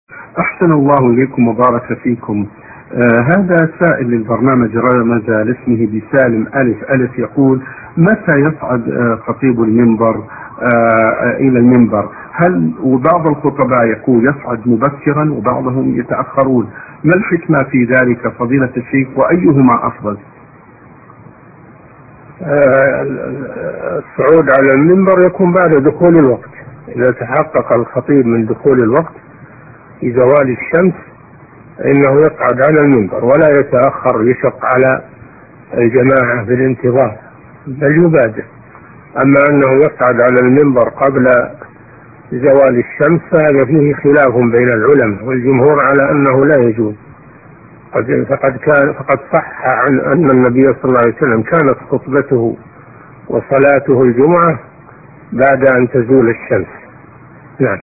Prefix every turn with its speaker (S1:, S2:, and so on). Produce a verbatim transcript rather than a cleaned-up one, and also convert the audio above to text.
S1: أحسن الله إليكم وبارك فيكم. آه هذا سائل للبرنامج رمز لاسمه بسالم ألف ألف، يقول: متى يصعد آه خطيب المنبر آه إلى المنبر؟ هل وبعض الخطباء يقول يصعد مبكرا وبعضهم يتأخرون، ما الحكمة في ذلك فضيلة الشيخ، وأيهما أفضل؟
S2: آه الصعود على المنبر يكون بعد دخول الوقت، إذا تحقق الخطيب من دخول الوقت في زوال الشمس إنه يصعد على المنبر ولا يتأخر يشق على الجماعة في الانتظار، بل يبادر. أما أنه يصعد على المنبر قبل زوال الشمس فهذا فيه خلاف بين العلماء، والجمهور على أنه لا يجوز. فقد كان فقد صح عن أن النبي صلى الله عليه وسلم كانت خطبته وصلاته الجمعة بعد أن تزول الشمس. نعم.